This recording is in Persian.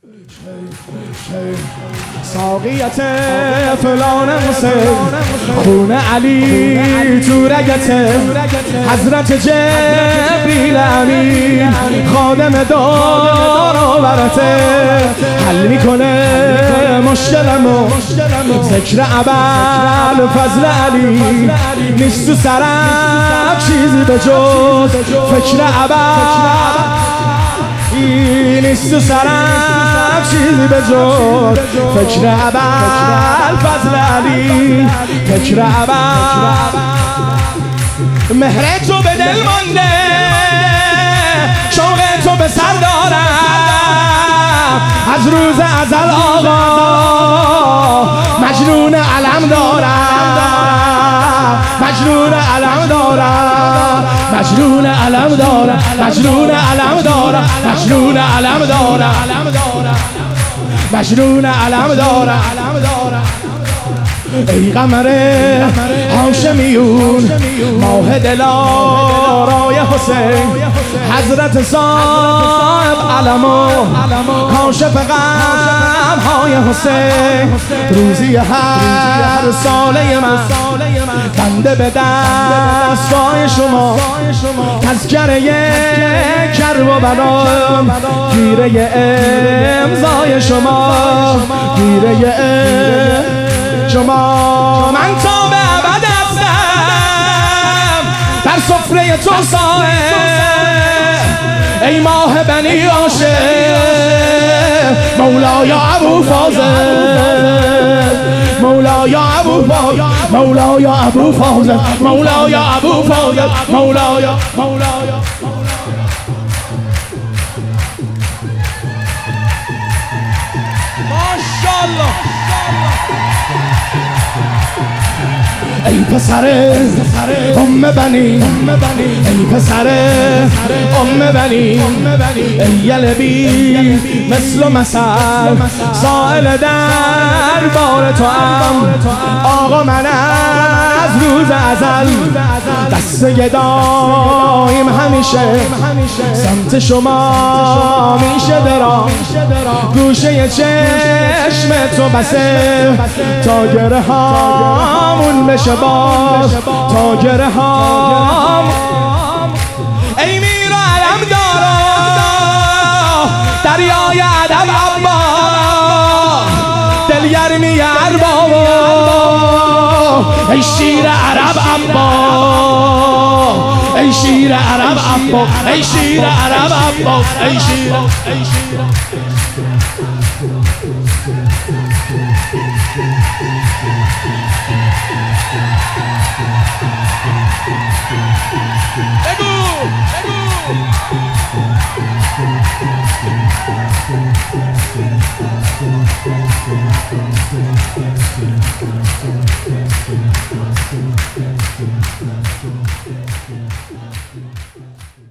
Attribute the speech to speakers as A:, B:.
A: ساقیت فلان حسین خون علی تو رگت حضرت جبریل امین خادم دار آورته حل میکنه مشکلمو ذکر ابل فضل علی نیست تو سرم چیزی به جز فکر ابل نیست تو سرم چیزی به جز فکر ابل فضل علی فکر ابل مهر تو به دل مانده شوق تو به سر دارم از روز ازل آقا مجنون علم دارم مجنون علم دارم مجنون علم دارم مجنون علم دارم مجنون علم دارم مجنون علم دارم ای قمر هاشمیون ماه دلارای حسین حضرت صاحب علمو کاشف غم‌های حسین روزی هر ساله من بنده به دستای شما تذکره کرب و بلام گیره امضای شما گیره شما من تا به ابد هستم در سفره تو صاحب ای ماه بنی عاشق مولای ابو فاضل مولای ابو فاضل مولای ابو فاضل مولای ابو فاضل مولای ماشاءالله ای پسر ام بنی ای پسر ام بنی ای یلبی مثل مثل سائل در بار تو ام آقا من از روز ازل دست گدایم همیشه سمت شما میشه درام گوشه چشم تو بسه تا گره هامون بشه باز تا گره هام ای میر و علم دارا دریای ادب عبا دلگرمی اربابا ای شیر عرب عبا ای شیر عرب عبا ای شیر عرب عبا ای شیر بگو